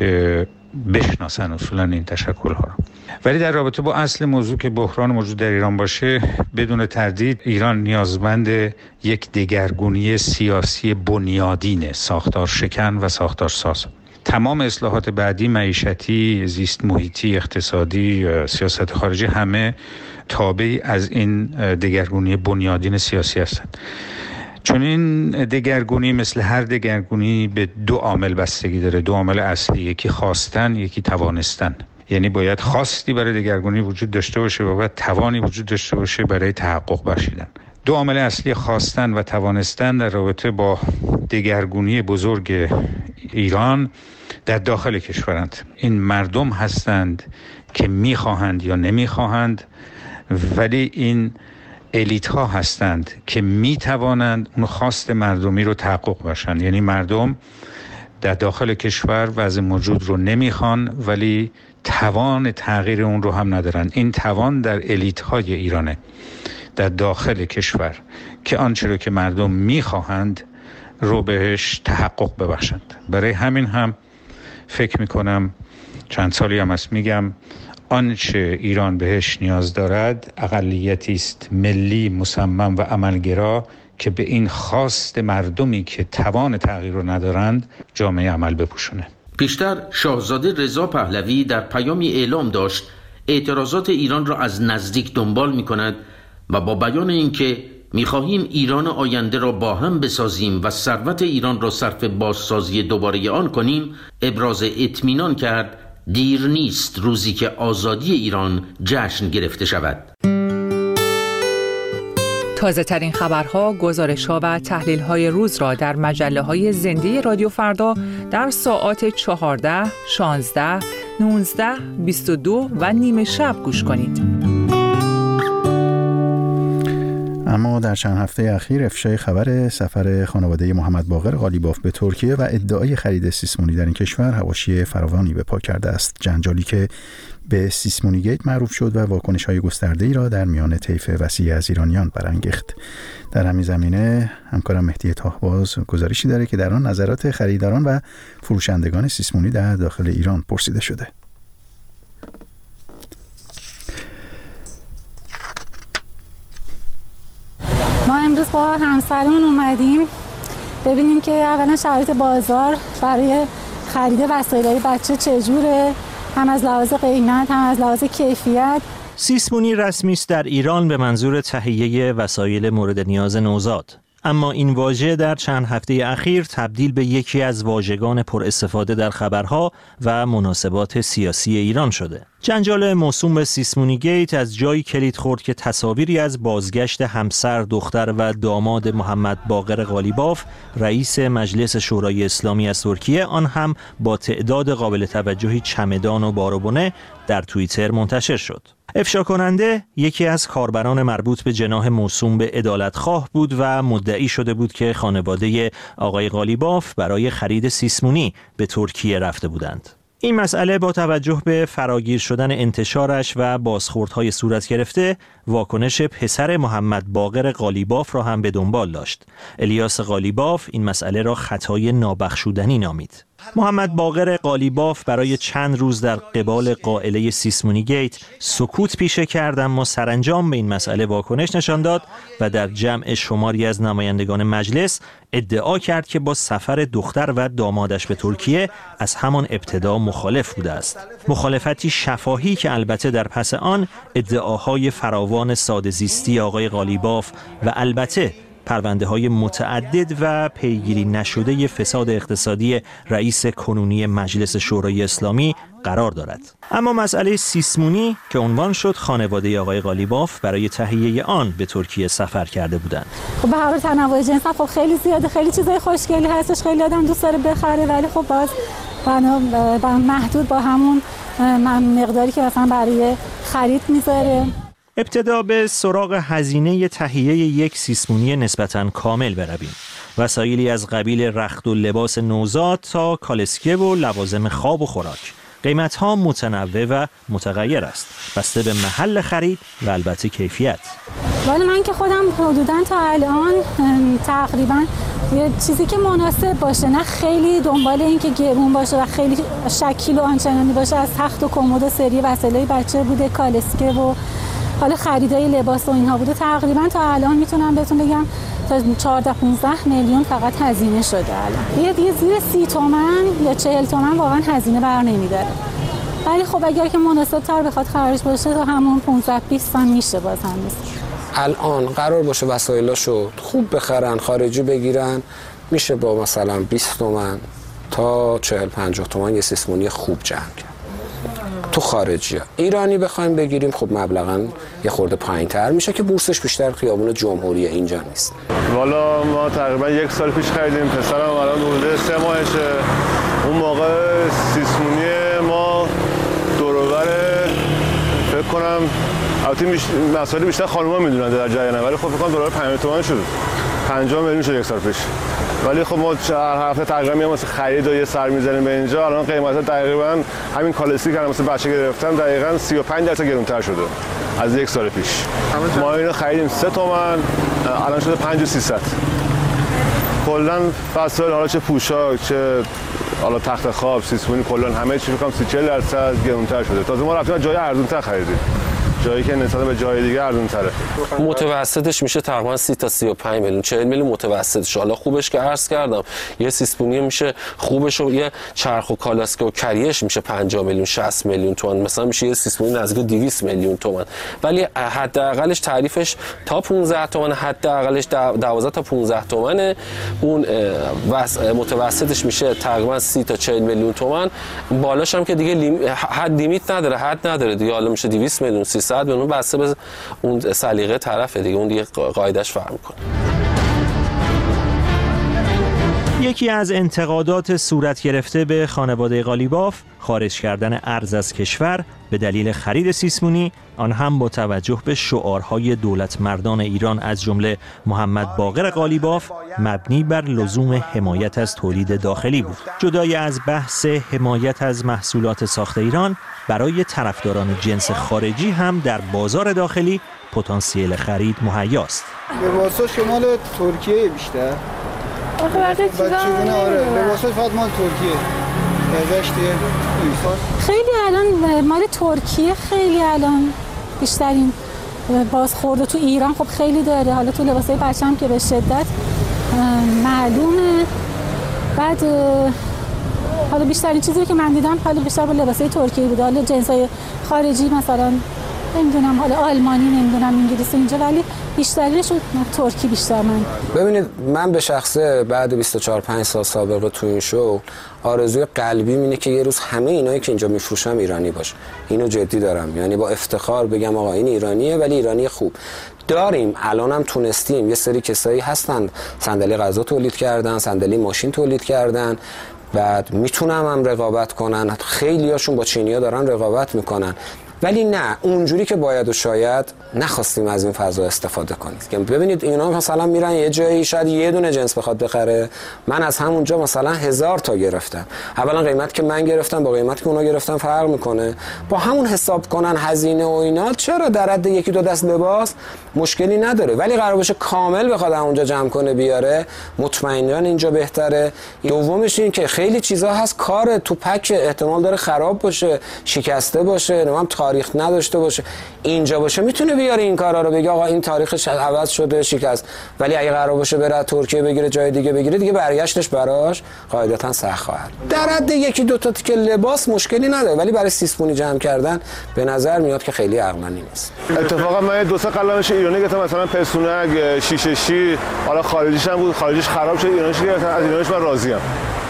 که بشناسن اصولا این تشکل‌ها رو. ولی در رابطه با اصل موضوع که بحران موجود در ایران باشه، بدون تردید ایران نیازمند یک دگرگونی سیاسی بنیادینه، ساختار شکن و ساختار ساز. تمام اصلاحات بعدی، معیشتی، زیست محیطی، اقتصادی، سیاست خارجی، همه تابعی از این دگرگونی بنیادین سیاسی هستند. چون این دگرگونی مثل هر دگرگونی به دو عامل بستگی داره، دو عامل اصلی، یکی خواستن، یکی توانستن. یعنی باید خواستی برای دگرگونی وجود داشته باشه و باید توانی وجود داشته باشه برای تحقق بخشیدن. دو عامل اصلی خواستن و توانستن در رابطه با دگرگونی بزرگ ایران در داخل کشورند. این مردم هستند که میخواهند یا نمیخواهند، ولی این الیت ها هستند که میتوانند اون خواست مردمی رو تحقق بخشند. یعنی مردم در داخل کشور وضع موجود رو نمیخوان ولی توان تغییر اون رو هم ندارن. این توان در الیت های ایرانه در داخل کشور که آنچه رو که مردم میخواهند رو بهش تحقق ببخشند. برای همین هم فکر میکنم چند سالی هم هست میگم آنچه ایران بهش نیاز دارد اقلیتی است ملی مصمم و عملگرا که به این خواست مردمی که توان تغییر رو ندارند جامعه عمل بپوشونه. پیشتر شاهزاده رضا پهلوی در پیامی اعلام داشت اعتراضات ایران را از نزدیک دنبال میکند و با بیان اینکه می‌خواهیم ایران آینده را با هم بسازیم و ثروت ایران را صرف بازسازی دوباره آن کنیم، ابراز اطمینان کرد دیر نیست روزی که آزادی ایران جشن گرفته شود. تازه ترین خبرها، گزارش‌ها و تحلیل‌های روز را در مجله‌های زنده رادیو فردا در ساعات چهارده، شانزده، نوزده، بیست و دو و نیمه شب گوش کنید. اما در چند هفته اخیر افشای خبر سفر خانواده محمد باقر قالیباف به ترکیه و ادعای خرید سیسمونی در این کشور حواشی فراوانی به پا کرده است. جنجالی که به سیسمونی گیت معروف شد و واکنش‌های گسترده‌ای را در میان طیف وسیع از ایرانیان برانگیخت. در همین زمینه همکارم مهدی طاهباز گزارشی داره که در آن نظرات خریداران و فروشندگان سیسمونی در داخل ایران پرسیده شده. ما امروز با همسرمون اومدیم ببینیم که اولا شرایط بازار برای خرید وسایل بچه چجوره، هم از لحاظ قیمت هم از لحاظ کیفیت. سیسمونی رسمی است در ایران به منظور تهیه وسایل مورد نیاز نوزاد. اما این واژه در چند هفته اخیر تبدیل به یکی از واژگان پر استفاده در خبرها و مناسبات سیاسی ایران شده. جنجال موسوم به سیسمونی گیت از جایی کلید خورد که تصاویری از بازگشت همسر، دختر و داماد محمد باقر قالیباف، رئیس مجلس شورای اسلامی از ترکیه، آن هم با تعداد قابل توجهی چمدان و باروبونه، در توییتر منتشر شد. افشا کننده یکی از کاربران مربوط به جناح موسوم به عدالتخواه بود و مدعی شده بود که خانواده آقای قالیباف برای خرید سیسمونی به ترکیه رفته بودند. این مسئله با توجه به فراگیر شدن انتشارش و بازخوردهای صورت گرفته، واکنش پسر محمد باقر قالیباف را هم به دنبال داشت. الیاس قالیباف این مسئله را خطای نابخشودنی نامید. محمد باقر قالیباف برای چند روز در قبال قائله سیسمونی گیت سکوت پیشه کرد، اما سرانجام به این مسئله واکنش نشان داد و در جمع شماری از نمایندگان مجلس ادعا کرد که با سفر دختر و دامادش به ترکیه از همان ابتدا مخالف بوده است. مخالفتی شفاهی که البته در پس آن ادعاهای فراوان ساده‌زیستی آقای قالیباف و البته پرونده های متعدد و پیگیری نشده فساد اقتصادی رئیس کنونی مجلس شورای اسلامی قرار دارد. اما مسئله سیسمونی که عنوان شد، خانواده آقای قالیباف برای تهیه آن به ترکیه سفر کرده بودند. خب به هر حال تنوع جنس خب خیلی زیاده، خیلی چیزای خوشگلی هستش، خیلی آدم دوست داره بخره، ولی خب باز بنا محدود با همون مقداری که مثلا برای خرید میذاره. ابتدا به سراغ هزینه تهیه یک سیسمونی نسبتاً کامل برویم. وسایلی از قبیل رخت و لباس نوزاد تا کالسکه و لوازم خواب و خوراک. قیمت‌ها متنوع و متغیر است، بسته به محل خرید و البته کیفیت. ولی من که خودم حدوداً تا الان تقریباً یه چیزی که مناسب باشه، نه خیلی دنبال این که گرون باشه و خیلی شکیل و آنچنانی باشه، از تخت و کمد و سری وسایل بچه بوده، کالسکه و حالا خریدای لباس و اینها بوده. تقریبا تا الان میتونم بهتون بگم تا چهارده پانزده میلیون فقط هزینه شده. الان یه دیگه زیر سی تومن یا چهل تومن واقعا هزینه بر نمیداره، ولی خب اگر که مناسب تر بخواد خرج باشه تا همون پانزده بیست هم میشه. باز هم نیست. الان قرار باشه وسایلاشو خوب بخرن، خارجی بگیرن، میشه با مثلا بیست تومن تا چهل پنجاه تومن یه سیسمونی خوب جمع کرد. تو خارجی ها. ایرانی بخوایم بگیریم خب مبلغاً یه خورده پایین‌تر میشه که بورسش بیشتر خیابون جمهوریه، اینجا نیست. والا ما تقریبا یک سال پیش خریدیم، پسرم الان حدود سه ماهشه. اون موقع سیسمونی ما دور و بر فکر کنم البته مسائل بیشتر خانم‌ها میدونن در جریانه، ولی خب فکر کنم دلار پنجاه تومن شد. پنجاه میلیون شد یک سال پیش. ولی خب ما هر هفته تقریبا میام واسه خرید و یه سر می‌زنیم به اینجا. الان قیمتا تقریبا همین کالسکی که واسه بچه گرفتم دقیقاً سی و پنج درصد گرونتر شده از یک سال پیش. ما اینو خریدیم سه تومن، الان شده پنج و سیصد. کلاً فصل حالا چه پوشاک چه حالا تخت خواب سیسمونی کلاً همه چی فکر کنم سی چهل درصد گرونتر شده. تازه ما رفتیم جای ارزان‌تر خریدیم، جایی که نسبت به جای دیگه ارزون تره. متوسطش میشه تقریبا سی تا سی و پنج میلیون، چهل میلیون متوسطش. حالا خوبش که عرض کردم یه سیسمونی میشه خوبش و یه چرخ و کالاسکه و کریش میشه پنجاه میلیون شصت میلیون تومان، مثلا میشه یه سیسمونی نزدیک دویست میلیون تومان. ولی حداقلش تعریفش تا پانزده تومان، حداقلش دوازده تا پانزده تومنه. اون متوسطش میشه تقریبا سی تا چهل میلیون تومان. بالاش هم که دیگه حد لیمیت نداره، حد نداره دیگه، حالا میشه دویست میلیون سیصد صد میلیون بسته به اون سلیقه طرف دیگه، اون دیگه قاعدش فرق میکنه. یکی از انتقادات صورت گرفته به خانواده قالیباف خارج کردن ارز از کشور به دلیل خرید سیسمونی، آن هم با توجه به شعارهای دولت مردان ایران از جمله محمد باقر قالیباف مبنی بر لزوم حمایت از تولید داخلی بود. جدای از بحث حمایت از محصولات ساخت ایران، برای طرفداران جنس خارجی هم در بازار داخلی پتانسیل خرید مهیاست. لباسا شمال ترکیه بیشتر. آخه برده چیزا آره لباسا فقط مال ترکیه. خیلی الان مال ترکیه خیلی الان بیشترین بازخورده تو ایران خب خیلی داره. حالا تو لباسای بچه‌ام که به شدت معلومه. بعد حالا بیشترین چیزی که من دیدم حالا بیشتر با لباسای ترکیه بوده. حالا جنسای خارجی مثلا نمیدونم، حالا آلمانی، نمیدونم انگلیسی اینجا، ولی بیشترینش ترکی بیشتر. من ببینید من به شخصه بعد بیست و چهار پنج سال سابقه تو این شو آرزوی قلبی اینه که یه روز همه اینایی که اینجا میفروشم ایرانی باشه. اینو جدی دارم، یعنی با افتخار بگم آقا این ایرانیه، ولی ایرانی خوب. داریم الانم تونستیم، یه سری کسایی هستن صندلی غذا تولید کردن، صندلی ماشین تولید کردن، بعد میتونم هم رقابت کنن. خیلی هاشون با چینی‌ها دارن رقابت میکنن، ولی نه اونجوری که باید و شاید نخواستیم از این فضا استفاده کنیم. که ببینید اینا مثلا میرن یه جایی شاید یه دونه جنس بخواد بخره، من از همونجا مثلا هزار تا گرفتم. اولا قیمت که من گرفتم با قیمت که اونا گرفتن فرق میکنه، با همون حساب کنن هزینه و اینا، چرا در حد یکی دو دست لباس مشکلی نداره، ولی قرار باشه کامل بخواد اونجا جمع کنه بیاره، مطمئناً اینجا بهتره. دومش این که خیلی چیزا هست کار تو پک احتمال داره خراب باشه، شکسته باشه، نمیدونم تاریخ نداشته باشه. اینجا باشه میتونه بیاره این کارا رو، بگه آقا این تاریخش عوض شده، شکست. ولی اگه قرار باشه بره ترکیه بگیره، جای دیگه بگیره، دیگه برگشتش براش قاعدتا سخت خواهد. در حد یکی دو تا تیکه لباس مشکلی نداره، ولی برای سیسمونی جمع کردن به نظر میاد که خیلی عقلانی نیست. اتفاقا من دو سه قلمش ایرانی گرفتم، مثلا پستونک، شیشه شی، حالا خارجیش هم بود، خارجیش خراب شد، ایرانیش گرفتم. از ایرانیش من راضیم.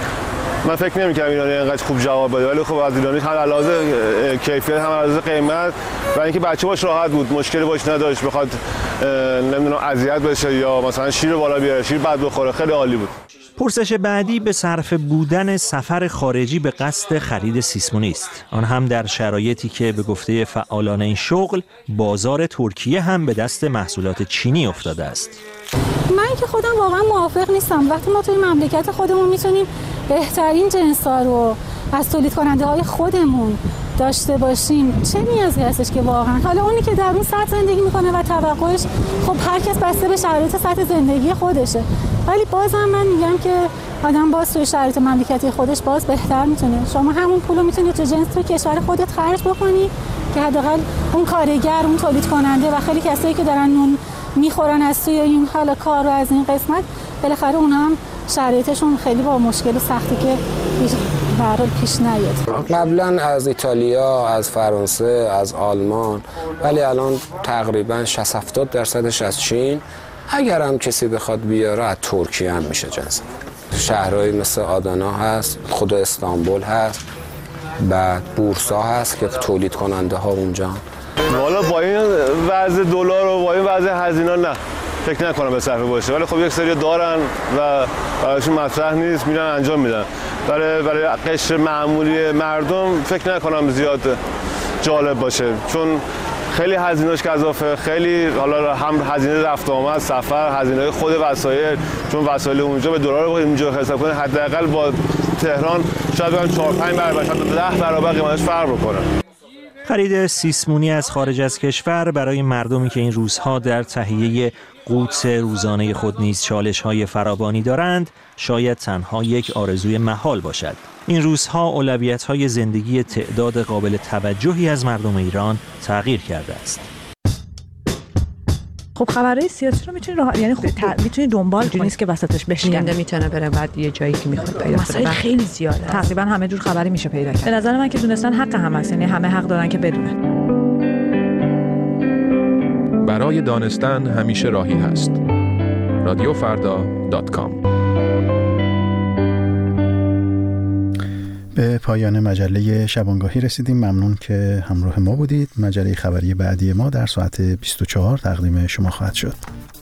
من فکر نمی‌کنم ایرانی اینقدر خوب جواب بده، ولی خب از ایرانی هم علاوه کیفیت هم علاوه قیمت و اینکه بچه باش راحت بود، مشکلی باش نداشت بخواد نمیدونم اذیت بشه یا مثلا شیر بالا بیاره، شیر بد بخوره، خیلی عالی بود. پرسش بعدی به صرفه بودن سفر خارجی به قصد خرید سیسمونی است، آن هم در شرایطی که به گفته فعالان این شغل بازار ترکیه هم به دست محصولات چینی افتاده است. من که خودم واقعا موافق نیستم. وقتی ما توی مملکت خودمون میتونیم بهترین جنس‌ها رو از تولید کننده های خودمون داشته باشیم، چه نیازی هستش که واقعا حالا اونی که در اون سطح زندگی میکنه و توقعش خب هر کس بسته به شرایط سطح زندگی خودشه، ولی بازم من میگم که آدم باز توی شرایط مملکتی خودش باز بهتر میتونه. شما همون پولو میتونی تو جنس تو کشور خودت خرج بکنی که حداقل اون کارگر، اون تولید کننده و خیلی کسایی که دارن نون میخورن از توی این حالا کار و از این قسمت، بالاخره اونها هم شرایطشون خیلی با مشکل و سختی که برای پیش نیاد. قبلا از ایتالیا، از فرانسه، از آلمان، ولی الان تقریبا شصت هفتاد درصدش از چین. اگر هم کسی بخواد بیاره از ترکیه هم میشه جنس. شهرهایی مثل آدانا هست، خود استانبول هست، بعد بورسا هست که تولید کننده ها اونجا. والا با این وضع دلار و با این وضع هزینه نه فکر نکنم به صرفه باشه، ولی خب یک سری دارن و برایشون مطرح نیست، میرن انجام میدن. برای برای قشر معمولی مردم فکر نکنم زیاد جالب باشه، چون خیلی هزینه‌اش گزافه، خیلی حالا هم هزینه رفت آمد، سفر، هزینه خود وسایل، چون وسایل اونجا به دلار اینجا حساب کنه حداقل با تهران شاید بگم چهار پنج برابر، شاید ده برابر قیمتش فرق بکنه. خرید سیسمونی از خارج از کشور برای مردمی که این روزها در تهیه قوت روزانه خود نیز چالش‌های فراوانی دارند شاید تنها یک آرزوی محال باشد. این روزها اولویت‌های زندگی تعداد قابل توجهی از مردم ایران تغییر کرده است. خب خبرهای سیاسی رو میتونی راه... یعنی خب ت... میتونی دنبال کنی، نیست که وسطش بشکنه، میتونه بره بعد یه جایی که میخواد پیدا کنه. مسائل خیلی زیاده، تقریبا همه جور خبری میشه پیدا کرد. به نظر من که دونستن حق همه است، یعنی همه حق دارن که بدونن. برای دانستن همیشه راهی هست. رادیو فردا دات کام. به پایان مجله شبانگاهی رسیدیم. ممنون که همراه ما بودید. مجله خبری بعدی ما در ساعت بیست و چهار تقدیم شما خواهد شد.